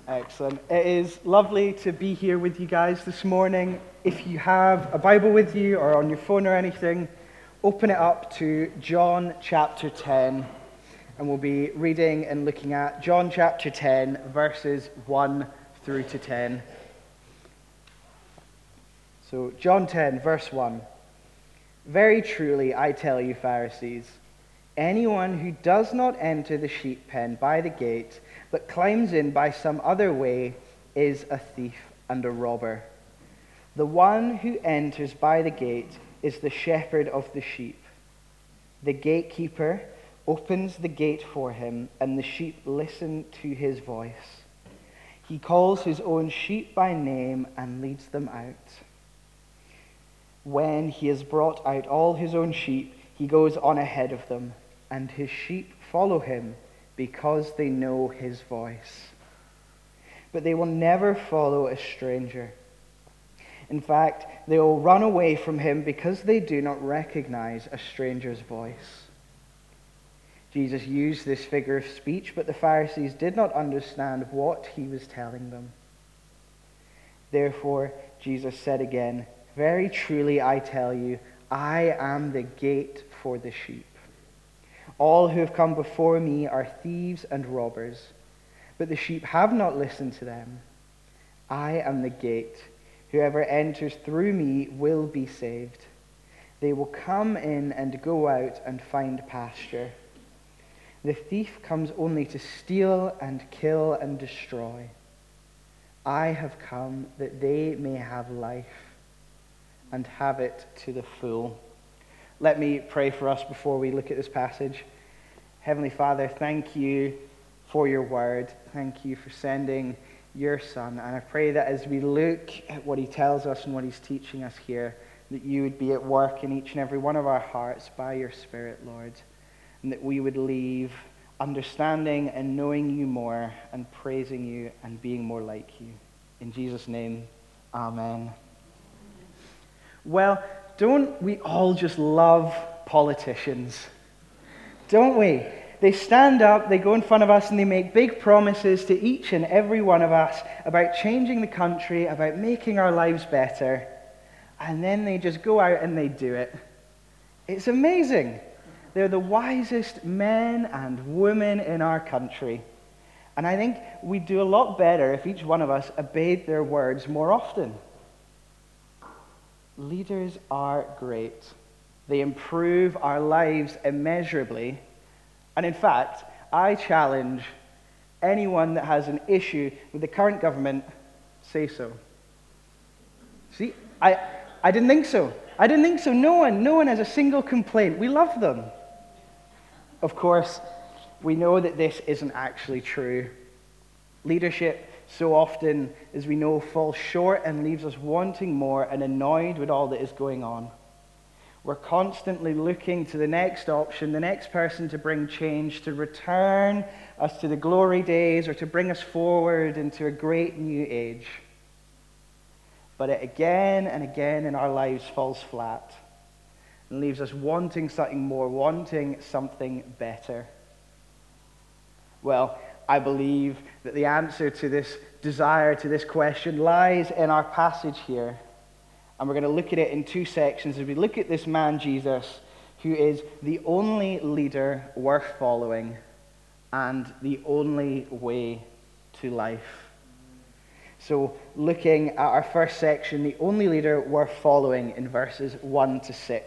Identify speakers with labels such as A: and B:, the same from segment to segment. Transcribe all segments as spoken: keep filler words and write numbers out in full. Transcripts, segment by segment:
A: Excellent. It is lovely to be here with you guys this morning. If you have a Bible with you or on your phone or anything, open it up to John chapter ten. And we'll be reading and looking at John chapter ten, verses one through to ten. So, John ten, verse one. Very truly, I tell you, Pharisees, anyone who does not enter the sheep pen by the gate, but climbs in by some other way, is a thief and a robber. The one who enters by the gate is the shepherd of the sheep. The gatekeeper opens the gate for him, and the sheep listen to his voice. He calls his own sheep by name and leads them out. When he has brought out all his own sheep, he goes on ahead of them, and his sheep follow him because they know his voice. But they will never follow a stranger. In fact, they will run away from him because they do not recognize a stranger's voice. Jesus used this figure of speech, but the Pharisees did not understand what he was telling them. Therefore, Jesus said again, very truly I tell you, I am the gate for the sheep. All who have come before me are thieves and robbers, but the sheep have not listened to them. I am the gate. Whoever enters through me will be saved. They will come in and go out and find pasture. The thief comes only to steal and kill and destroy. I have come that they may have life and have it to the full. Let me pray for us before we look at this passage. Heavenly Father, thank you for your word. Thank you for sending your Son. And I pray that as we look at what he tells us and what he's teaching us here, that you would be at work in each and every one of our hearts by your Spirit, Lord. And that we would leave understanding and knowing you more and praising you and being more like you. In Jesus' name, amen. Well, don't we all just love politicians? Don't we? They stand up, they go in front of us, and they make big promises to each and every one of us about changing the country, about making our lives better. And then they just go out and they do it. It's amazing. They're the wisest men and women in our country. And I think we'd do a lot better if each one of us obeyed their words more often. Leaders are great. They improve our lives immeasurably. And in fact, I challenge anyone that has an issue with the current government, say so. See, I, I didn't think so. I didn't think so. No one, no one has a single complaint. We love them. Of course, we know that this isn't actually true. Leadership so often, as we know, falls short and leaves us wanting more and annoyed with all that is going on. We're constantly looking to the next option, the next person to bring change, to return us to the glory days or to bring us forward into a great new age. But it again and again in our lives falls flat and leaves us wanting something more, wanting something better. Well, I believe that the answer to this desire, to this question, lies in our passage here. And we're going to look at it in two sections as we look at this man, Jesus, who is the only leader worth following and the only way to life. So, looking at our first section, the only leader worth following in verses one to six.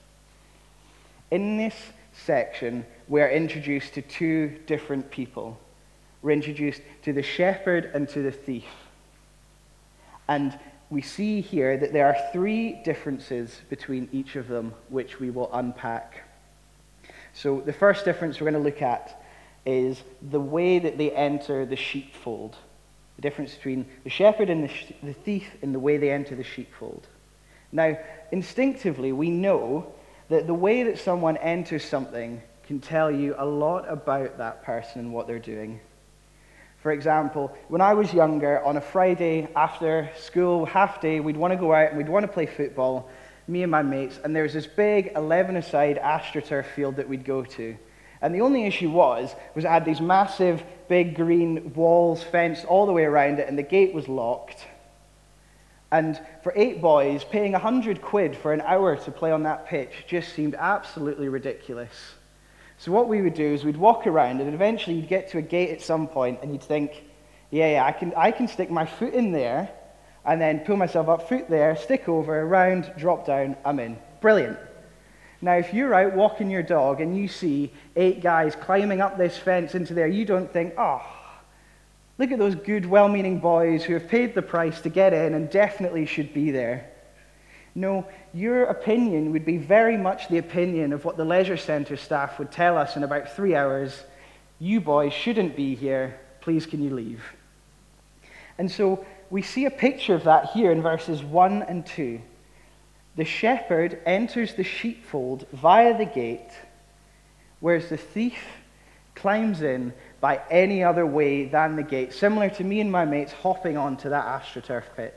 A: In this section, we are introduced to two different people. We're introduced to the shepherd and to the thief. And we see here that there are three differences between each of them, which we will unpack. So the first difference we're going to look at is the way that they enter the sheepfold. The difference between the shepherd and the, sh- the thief in the way they enter the sheepfold. Now, instinctively, we know that the way that someone enters something can tell you a lot about that person and what they're doing. For example, when I was younger, on a Friday after school, half day, we'd want to go out and we'd want to play football, me and my mates, and there was this big eleven-a-side AstroTurf field that we'd go to. And the only issue was, was it had these massive, big green walls fenced all the way around it, and the gate was locked. And for eight boys, paying a hundred quid for an hour to play on that pitch just seemed absolutely ridiculous. So what we would do is we'd walk around, and eventually you'd get to a gate at some point, and you'd think, yeah, yeah, I can, I can stick my foot in there, and then pull myself up, foot there, stick over, around, drop down, I'm in. Brilliant. Now, if you're out walking your dog and you see eight guys climbing up this fence into there, you don't think, oh, look at those good, well-meaning boys who have paid the price to get in and definitely should be there. No, your opinion would be very much the opinion of what the leisure centre staff would tell us in about three hours. You boys shouldn't be here. Please, can you leave? And so we see a picture of that here in verses one and two. The shepherd enters the sheepfold via the gate, whereas the thief climbs in by any other way than the gate, similar to me and my mates hopping onto that AstroTurf pitch.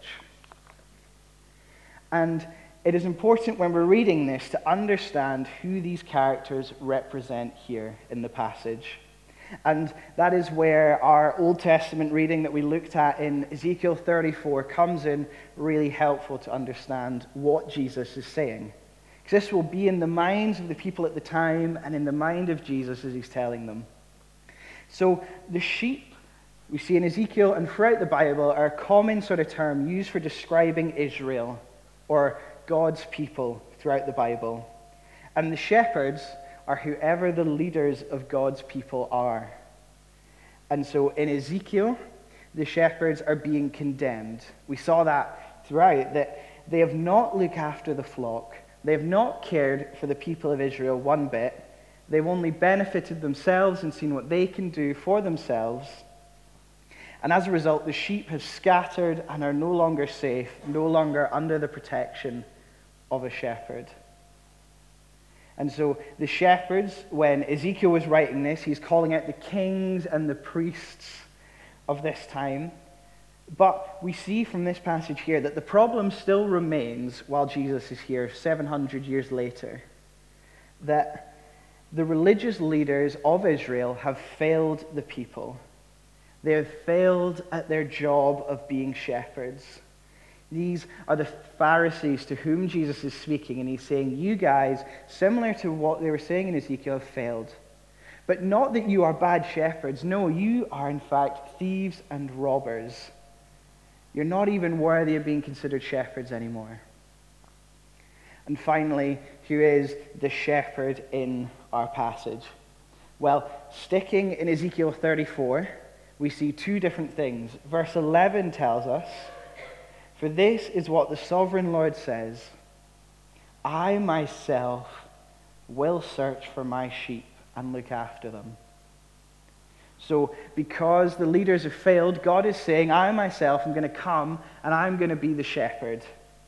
A: And it is important when we're reading this to understand who these characters represent here in the passage. And that is where our Old Testament reading that we looked at in Ezekiel thirty-four comes in really helpful to understand what Jesus is saying. Because this will be in the minds of the people at the time and in the mind of Jesus as he's telling them. So the sheep we see in Ezekiel and throughout the Bible are a common sort of term used for describing Israel or God's people throughout the Bible. And the shepherds are whoever the leaders of God's people are. And so in Ezekiel, the shepherds are being condemned. We saw that throughout, that they have not looked after the flock. They have not cared for the people of Israel one bit. They've only benefited themselves and seen what they can do for themselves. And as a result, the sheep have scattered and are no longer safe, no longer under the protection of a shepherd. And so the shepherds, when Ezekiel was writing this, he's calling out the kings and the priests of this time. But we see from this passage here that the problem still remains while Jesus is here seven hundred years later. That the religious leaders of Israel have failed the people. They have failed at their job of being shepherds. These are the Pharisees to whom Jesus is speaking, and he's saying, you guys, similar to what they were saying in Ezekiel, have failed. But not that you are bad shepherds. No, you are in fact thieves and robbers. You're not even worthy of being considered shepherds anymore. And finally, who is the shepherd in our passage? Well, sticking in Ezekiel thirty-four, we see two different things. Verse eleven tells us, for this is what the sovereign Lord says, I myself will search for my sheep and look after them. So because the leaders have failed, God is saying, I myself am going to come and I'm going to be the shepherd.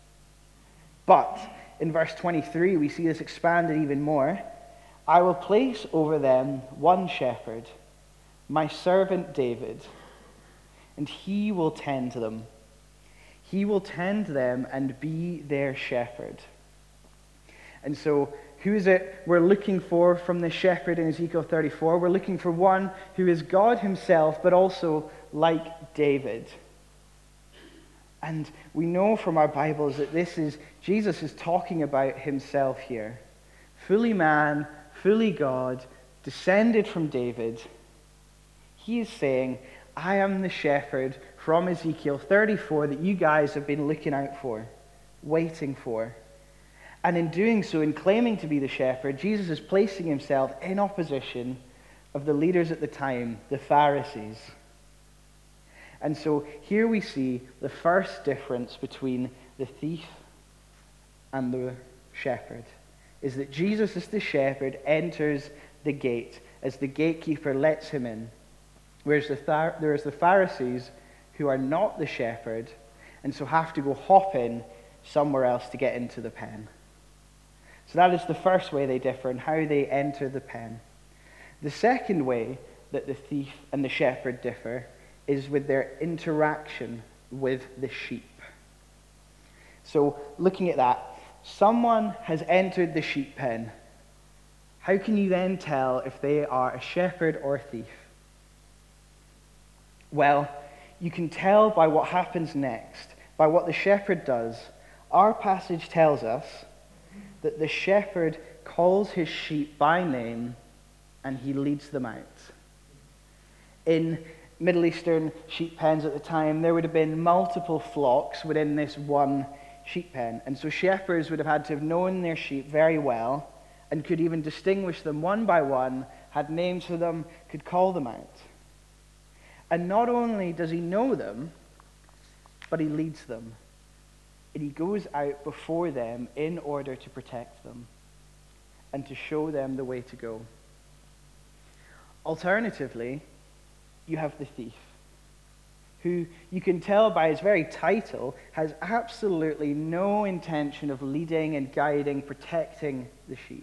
A: But in verse twenty-three, we see this expanded even more. I will place over them one shepherd, my servant David, and he will tend to them. He will tend them and be their shepherd. And so, who is it we're looking for from the shepherd in Ezekiel thirty-four? We're looking for one who is God himself, but also like David. And we know from our Bibles that this is, Jesus is talking about himself here. Fully man, fully God, descended from David. He is saying, I am the shepherd from Ezekiel thirty-four that you guys have been looking out for, waiting for. And in doing so, in claiming to be the shepherd, Jesus is placing himself in opposition of the leaders at the time, the Pharisees. And so here we see the first difference between the thief and the shepherd, is that Jesus as the shepherd enters the gate as the gatekeeper lets him in. Whereas the Thar- there's the Pharisees who are not the shepherd and so have to go hop in somewhere else to get into the pen. So that is the first way they differ in how they enter the pen. The second way that the thief and the shepherd differ is with their interaction with the sheep. So looking at that, someone has entered the sheep pen. how can you then tell if they are a shepherd or a thief? Well, you can tell by what happens next, by what the shepherd does. Our passage tells us that the shepherd calls his sheep by name and he leads them out. In Middle Eastern sheep pens at the time, there would have been multiple flocks within this one sheep pen. And so shepherds would have had to have known their sheep very well and could even distinguish them one by one, had names for them, could call them out. And not only does he know them, but he leads them. And he goes out before them in order to protect them and to show them the way to go. Alternatively, you have the thief, who you can tell by his very title has absolutely no intention of leading and guiding, protecting the sheep.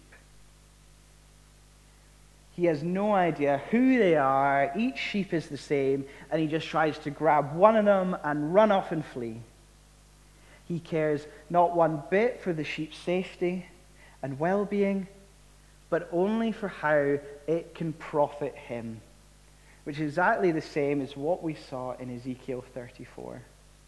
A: He has no idea who they are. Each sheep is the same, and he just tries to grab one of them and run off and flee. He cares not one bit for the sheep's safety and well-being, but only for how it can profit him, which is exactly the same as what we saw in Ezekiel thirty-four.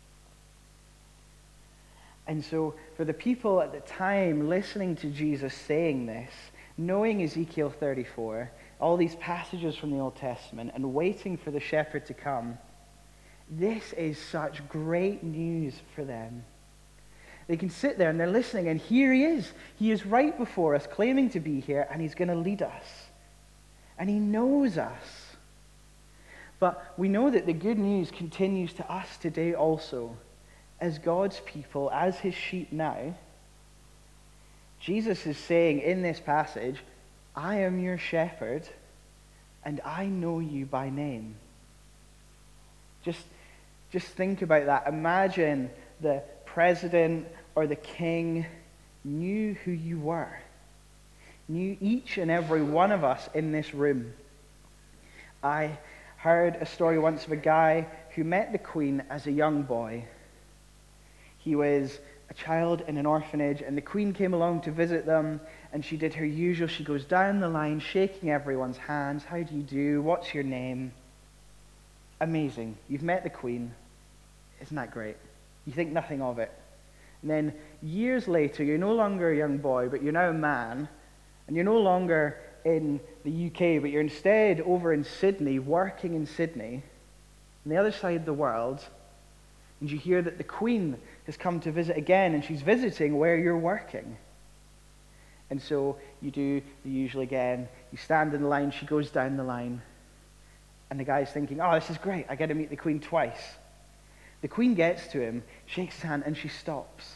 A: And so, for the people at the time listening to Jesus saying this, knowing Ezekiel thirty-four, all these passages from the Old Testament, and waiting for the shepherd to come, this is such great news for them. They can sit there and they're listening, and here he is. He is right before us, claiming to be here, and he's going to lead us. And he knows us. But we know that the good news continues to us today also. As God's people, as his sheep now, Jesus is saying in this passage, I am your shepherd, and I know you by name. Just, just think about that. Imagine the president or the king knew who you were, knew each and every one of us in this room. I heard a story once of a guy who met the Queen as a young boy. He was a child in an orphanage, and the Queen came along to visit them, and she did her usual. She goes down the line, shaking everyone's hands. How do you do? What's your name? Amazing. You've met the Queen. Isn't that great? You think nothing of it. And then years later, you're no longer a young boy, but you're now a man, and you're no longer in the U K, but you're instead over in Sydney, working in Sydney, on the other side of the world, and you hear that the Queen has come to visit again, and she's visiting where you're working. And so you do the usual again. You stand in the line, she goes down the line, and the guy's thinking, oh, this is great, I get to meet the Queen twice. The Queen gets to him, shakes his hand, and she stops.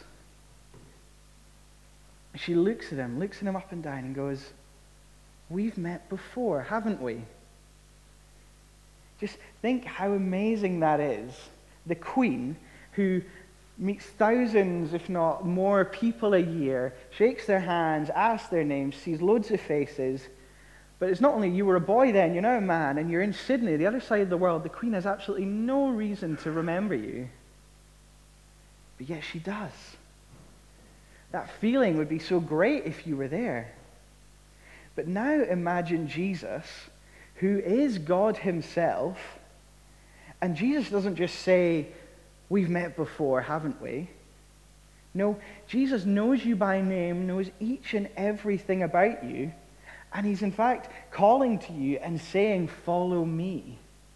A: She looks at him, looks at him up and down, and goes, we've met before, haven't we? Just think how amazing that is. The Queen, who meets thousands, if not more, people a year, shakes their hands, asks their names, sees loads of faces. But it's not only you were a boy then, you're now a man, and you're in Sydney, the other side of the world. The Queen has absolutely no reason to remember you. But yet she does. That feeling would be so great if you were there. But now imagine Jesus, who is God himself, and Jesus doesn't just say, we've met before, haven't we? No, Jesus knows you by name, knows each and everything about you, and he's in fact calling to you and saying, follow me.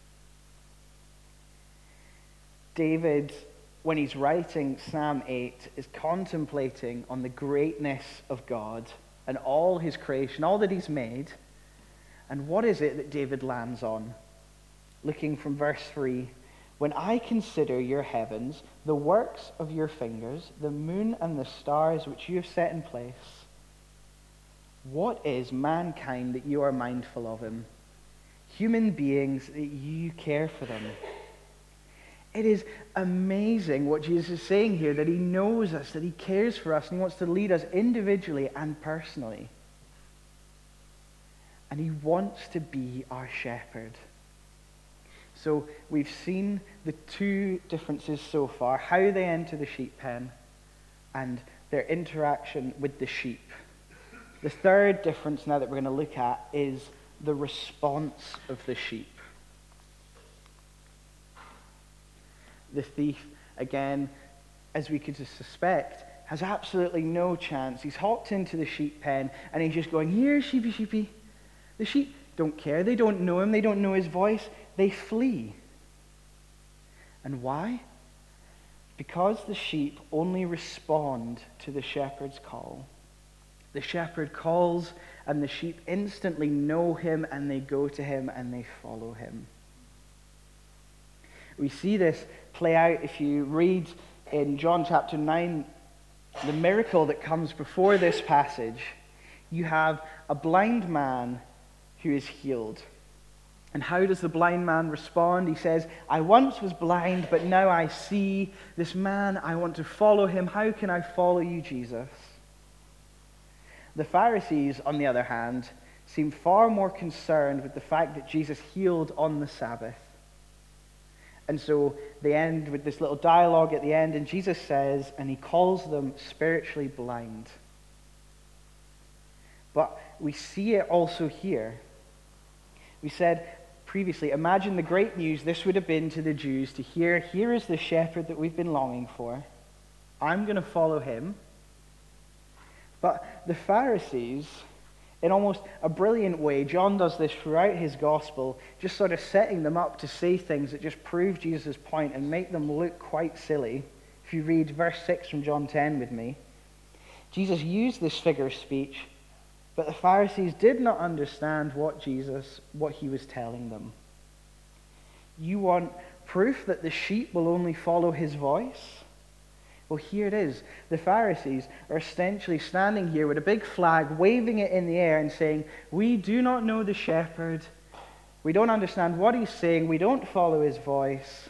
A: David, when he's writing Psalm eight, is contemplating on the greatness of God and all his creation, all that he's made. And what is it that David lands on? Looking from verse three, when I consider your heavens, the works of your fingers, the moon and the stars which you have set in place, what is mankind that you are mindful of him? Human beings that you care for them. It is amazing what Jesus is saying here, that he knows us, that he cares for us, and he wants to lead us individually and personally. And he wants to be our shepherd. So we've seen the two differences so far, how they enter the sheep pen and their interaction with the sheep. The third difference now that we're going to look at is the response of the sheep. The thief, again, as we could suspect, has absolutely no chance. He's hopped into the sheep pen and he's just going, here, sheepy, sheepy. The sheep don't care. They don't know him. They don't know his voice. They flee. And why? Because the sheep only respond to the shepherd's call. The shepherd calls and the sheep instantly know him and they go to him and they follow him. We see this play out if you read in John chapter nine, the miracle that comes before this passage. You have a blind man who is healed. And how does the blind man respond? He says, I once was blind, but now I see. This man, I want to follow him. How can I follow you, Jesus? The Pharisees, on the other hand, seem far more concerned with the fact that Jesus healed on the Sabbath. And so they end with this little dialogue at the end, and Jesus says, and he calls them spiritually blind. But we see it also here. We said previously, imagine the great news this would have been to the Jews to hear, here is the shepherd that we've been longing for. I'm going to follow him. But the Pharisees, in almost a brilliant way, John does this throughout his gospel, just sort of setting them up to say things that just prove Jesus' point and make them look quite silly. If you read verse six from John ten with me, Jesus used this figure of speech, but the Pharisees did not understand what Jesus, what he was telling them. You want proof that the sheep will only follow his voice? Well, here it is. The Pharisees are essentially standing here with a big flag, waving it in the air and saying, we do not know the shepherd. We don't understand what he's saying. We don't follow his voice.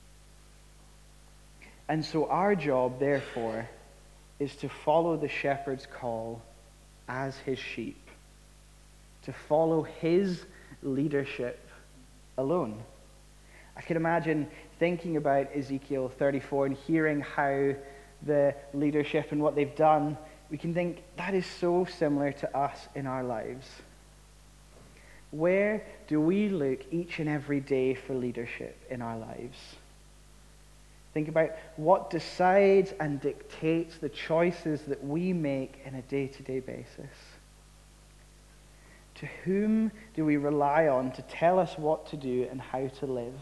A: And so our job, therefore, is to follow the shepherd's call as his sheep, to follow his leadership alone. I can imagine thinking about Ezekiel thirty-four and hearing how the leadership and what they've done. We can think that is so similar to us in our lives. Where do we look each and every day for leadership in our lives? Think about what decides and dictates the choices that we make in a day-to-day basis. To whom do we rely on to tell us what to do and how to live?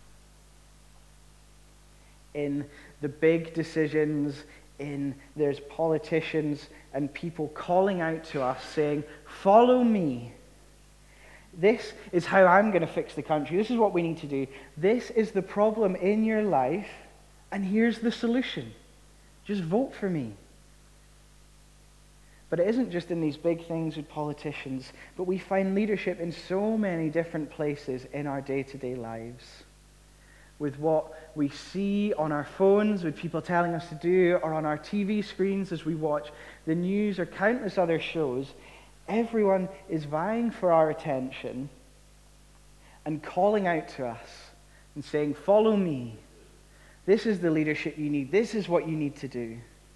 A: In the big decisions, in there's politicians and people calling out to us saying, follow me. This is how I'm going to fix the country. This is what we need to do. This is the problem in your life, and here's the solution. Just vote for me. But it isn't just in these big things with politicians, but we find leadership in so many different places in our day-to-day lives. With what we see on our phones, with people telling us to do, or on our T V screens as we watch the news or countless other shows, everyone is vying for our attention and calling out to us and saying, follow me. This is the leadership you need. This is what you need to do.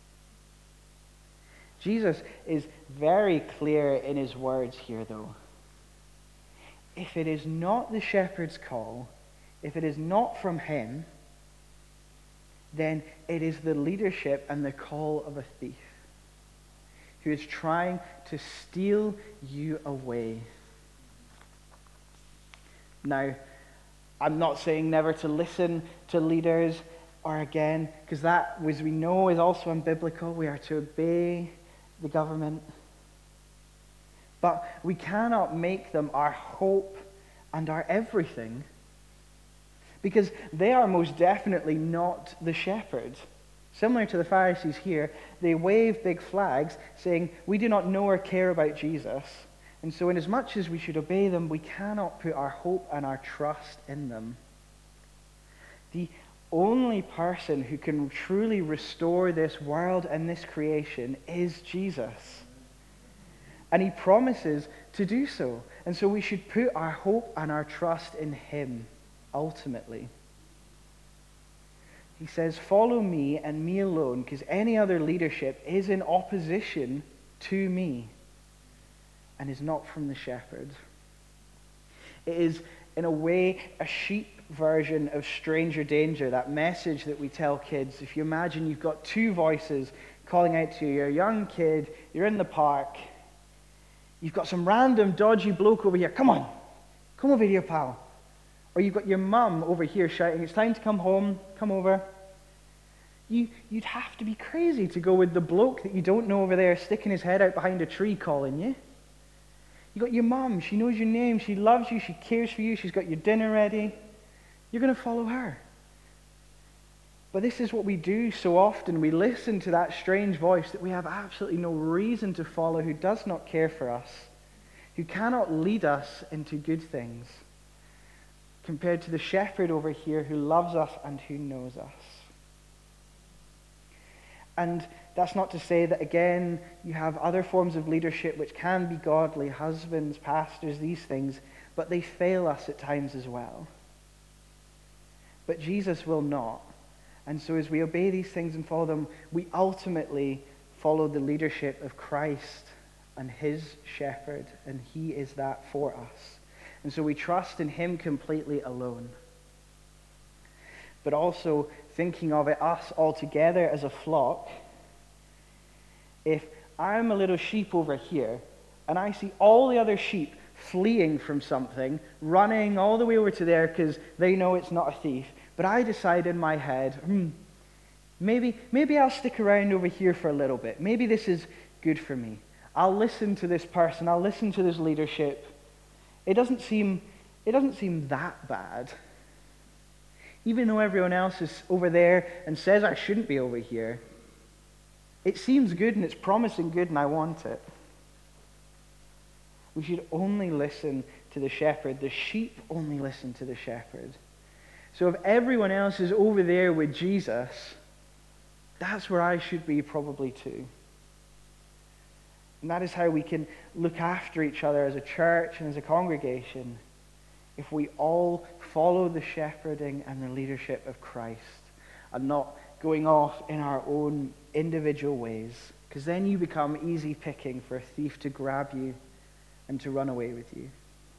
A: Jesus is very clear in his words here, though. If it is not the shepherd's call, if it is not from him, then it is the leadership and the call of a thief who is trying to steal you away. Now, I'm not saying never to listen to leaders, or again, because that, as we know, is also unbiblical. We are to obey the government. But we cannot make them our hope and our everything, because they are most definitely not the shepherd. Similar to the Pharisees here, they wave big flags saying, we do not know or care about Jesus. And so inasmuch as we should obey them, we cannot put our hope and our trust in them. The only person who can truly restore this world and this creation is Jesus. And he promises to do so. And so we should put our hope and our trust in him, ultimately. He says, follow me and me alone, because any other leadership is in opposition to me. and is not from the shepherd. It is, in a way, a sheep version of stranger danger, that message that we tell kids. If you imagine you've got two voices calling out to you, you're a young kid, you're in the park, you've got some random dodgy bloke over here, come on, come over here, pal. Or you've got your mum over here shouting, it's time to come home, come over. You, you'd have to be crazy to go with the bloke that you don't know over there sticking his head out behind a tree calling you. You've got your mum, she knows your name, she loves you, she cares for you, she's got your dinner ready. You're going to follow her. But this is what we do so often. We listen to that strange voice that we have absolutely no reason to follow, who does not care for us, who cannot lead us into good things, compared to the shepherd over here who loves us and who knows us. And that's not to say that, again, you have other forms of leadership which can be godly, husbands, pastors, these things, but they fail us at times as well. But Jesus will not. And so as we obey these things and follow them, we ultimately follow the leadership of Christ and his shepherd, and he is that for us. And so we trust in him completely alone. But also thinking of it, us all together as a flock, if I'm a little sheep over here, and I see all the other sheep fleeing from something, running all the way over to there because they know it's not a thief, but I decide in my head, hmm, maybe, maybe I'll stick around over here for a little bit. Maybe this is good for me. I'll listen to this person. I'll listen to this leadership. It doesn't seem, it doesn't seem that bad. Even though everyone else is over there and says I shouldn't be over here, it seems good and it's promising good and I want it. We should only listen to the shepherd. The sheep only listen to the shepherd. So if everyone else is over there with Jesus, that's where I should be probably too. And that is how we can look after each other as a church and as a congregation, if we all follow the shepherding and the leadership of Christ and not going off in our own individual ways, because then you become easy picking for a thief to grab you and to run away with you.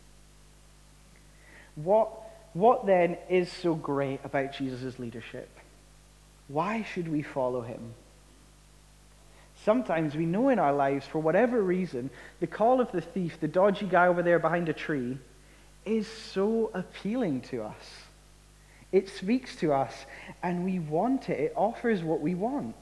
A: What, what then is so great about Jesus' leadership? Why should we follow him? Sometimes we know in our lives, for whatever reason, the call of the thief, the dodgy guy over there behind a tree, is so appealing to us. It speaks to us, and we want it. It offers what we want.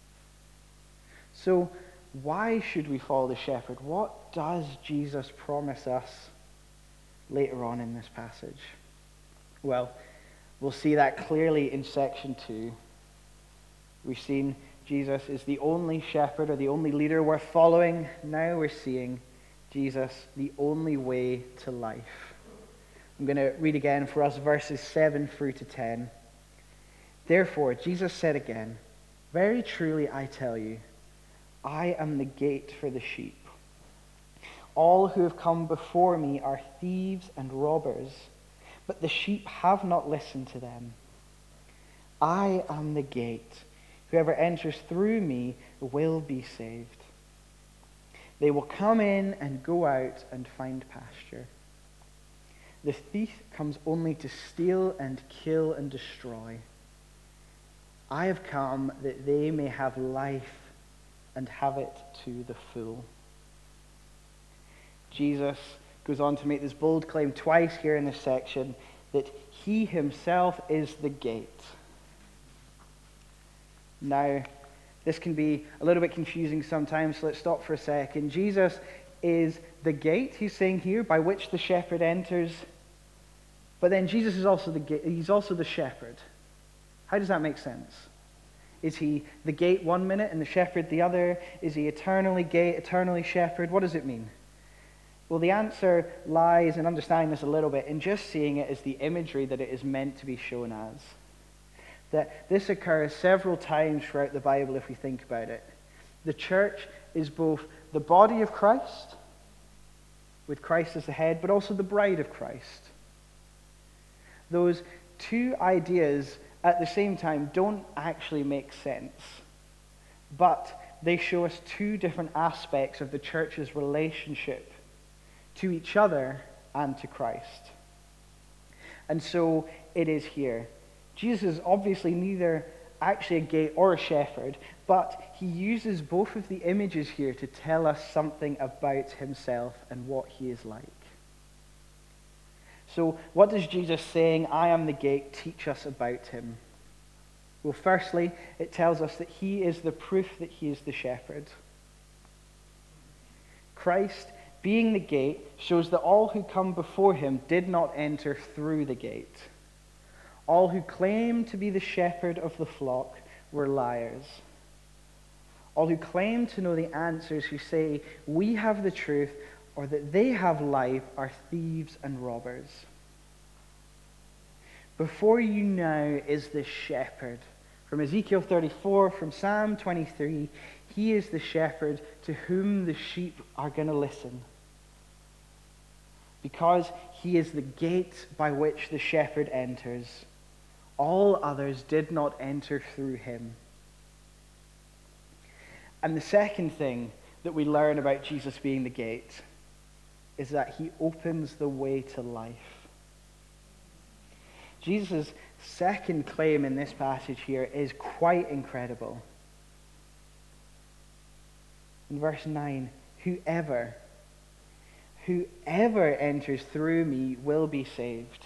A: So why should we follow the shepherd? What does Jesus promise us later on in this passage? Well, we'll see that clearly in section two. We've seen Jesus is the only shepherd or the only leader worth following. Now we're seeing Jesus, the only way to life. I'm going to read again for us verses seven through to ten. Therefore, Jesus said again, very truly I tell you, I am the gate for the sheep. All who have come before me are thieves and robbers, but the sheep have not listened to them. I am the gate. Whoever enters through me will be saved. They will come in and go out and find pasture. The thief comes only to steal and kill and destroy. I have come that they may have life and have it to the full. Jesus goes on to make this bold claim twice here in this section, that he himself is the gate. Now, this can be a little bit confusing sometimes, so let's stop for a second. Jesus is the gate, he's saying here, by which the shepherd enters. But then Jesus is also the gate, he's also the shepherd. How does that make sense? Is he the gate one minute and the shepherd the other? Is he eternally gate, eternally shepherd? What does it mean? Well, the answer lies in understanding this a little bit in just seeing it as the imagery that it is meant to be shown as. That this occurs several times throughout the Bible if we think about it. The church is both the body of Christ, with Christ as the head, but also the bride of Christ. Those two ideas at the same time don't actually make sense, but they show us two different aspects of the church's relationship to each other and to Christ. And so it is here. Jesus is obviously neither actually a gate or a shepherd, but he uses both of the images here to tell us something about himself and what he is like. So what does Jesus saying, "I am the gate," teach us about him? Well, firstly, it tells us that he is the proof that he is the shepherd. Christ, being the gate, shows that all who come before him did not enter through the gate. All who claim to be the shepherd of the flock were liars. All who claim to know the answers, who say, "We have the truth," or that they have life, are thieves and robbers. Before you now is the shepherd. From Ezekiel thirty-four, from Psalm twenty-three, he is the shepherd to whom the sheep are going to listen. Because he is the gate by which the shepherd enters. All others did not enter through him. And the second thing that we learn about Jesus being the gate is that he opens the way to life. Jesus' second claim in this passage here is quite incredible. In verse nine, whoever, whoever enters through me will be saved.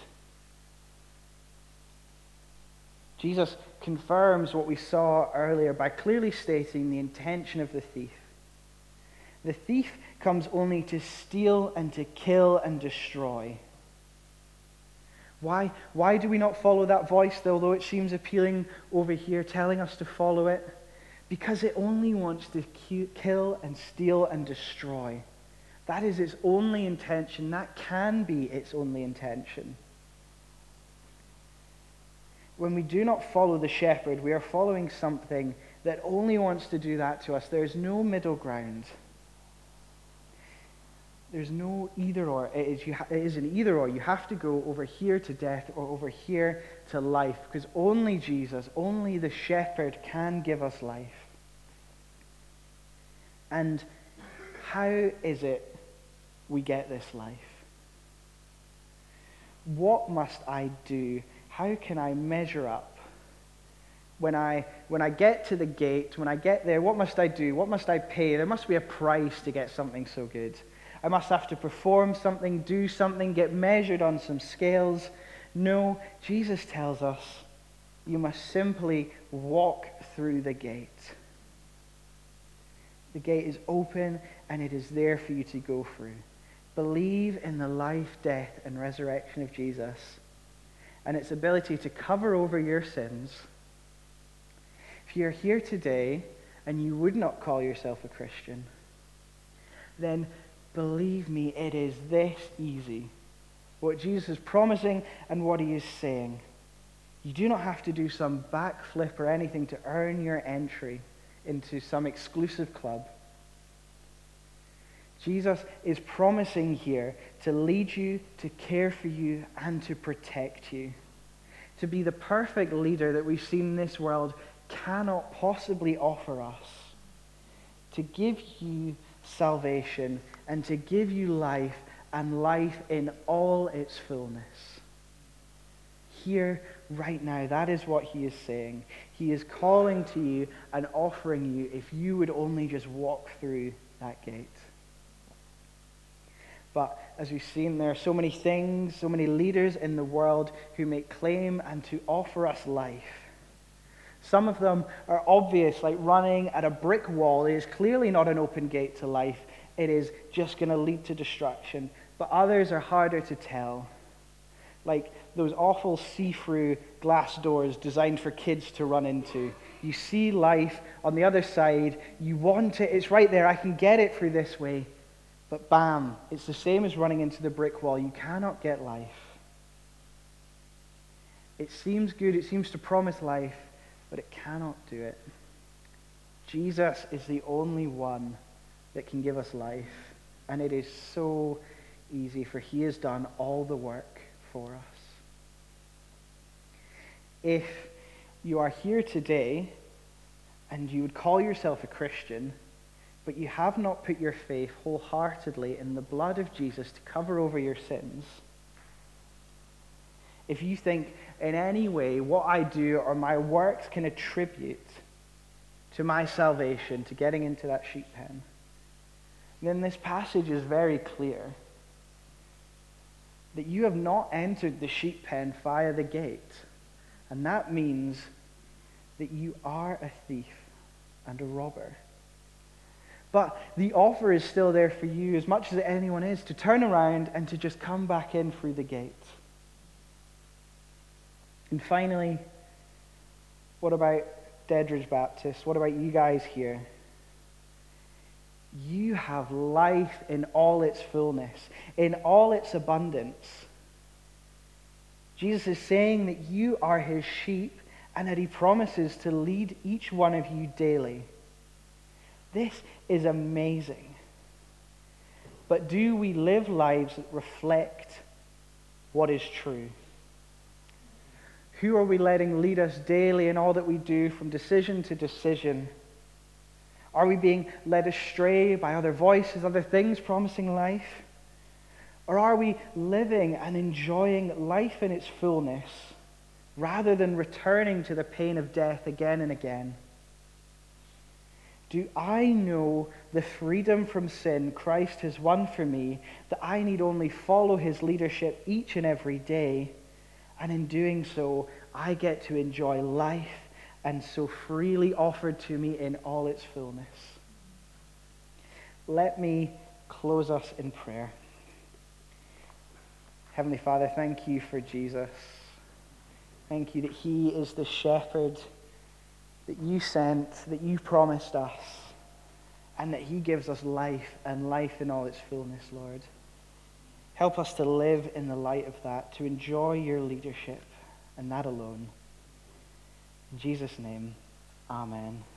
A: Jesus confirms what we saw earlier by clearly stating the intention of the thief. The thief comes only to steal and to kill and destroy. Why, why do we not follow that voice, although it seems appealing over here, telling us to follow it? Because it only wants to kill and steal and destroy. That is its only intention. That can be its only intention. When we do not follow the shepherd, we are following something that only wants to do that to us. There is no middle ground. There's no either or. It is, you ha- it is an either or. You have to go over here to death or over here to life, because only Jesus, only the shepherd can give us life. And how is it we get this life? What must I do? How can I measure up? When I, when I get to the gate, when I get there, what must I do? What must I pay? There must be a price to get something so good. I must have to perform something, do something, get measured on some scales. No, Jesus tells us you must simply walk through the gate. The gate is open and it is there for you to go through. Believe in the life, death, and resurrection of Jesus and its ability to cover over your sins. If you're here today and you would not call yourself a Christian, then believe me, it is this easy. What Jesus is promising and what he is saying. You do not have to do some backflip or anything to earn your entry into some exclusive club. Jesus is promising here to lead you, to care for you, and to protect you. To be the perfect leader that we've seen this world cannot possibly offer us. To give you salvation and to give you life, and life in all its fullness. Here, right now, that is what he is saying. He is calling to you and offering you if you would only just walk through that gate. But as we've seen, there are so many things, so many leaders in the world who make claim and to offer us life. Some of them are obvious, like running at a brick wall. It is clearly not an open gate to life. It is just going to lead to destruction. But others are harder to tell. Like those awful see-through glass doors designed for kids to run into. You see life on the other side. You want it. It's right there. I can get it through this way. But bam, it's the same as running into the brick wall. You cannot get life. It seems good. It seems to promise life, but it cannot do it. Jesus is the only one that can give us life. And it is so easy, for he has done all the work for us. If you are here today and you would call yourself a Christian, but you have not put your faith wholeheartedly in the blood of Jesus to cover over your sins, if you think in any way what I do or my works can attribute to my salvation, to getting into that sheep pen, then this passage is very clear that you have not entered the sheep pen via the gate. And that means that you are a thief and a robber. But the offer is still there for you, as much as anyone is, to turn around and to just come back in through the gate. And finally, what about Dedridge Baptist? What about you guys here? You have life in all its fullness, in all its abundance. Jesus is saying that you are his sheep and that he promises to lead each one of you daily. This is amazing. But do we live lives that reflect what is true? Who are we letting lead us daily in all that we do, from decision to decision? Are we being led astray by other voices, other things promising life? Or are we living and enjoying life in its fullness rather than returning to the pain of death again and again? Do I know the freedom from sin Christ has won for me, that I need only follow his leadership each and every day, and in doing so, I get to enjoy life and so freely offered to me in all its fullness? Let me close us in prayer. Heavenly Father, thank you for Jesus. Thank you that he is the shepherd that you sent, that you promised us, and that he gives us life and life in all its fullness, Lord. Help us to live in the light of that, to enjoy your leadership, and that alone. In Jesus' name, amen.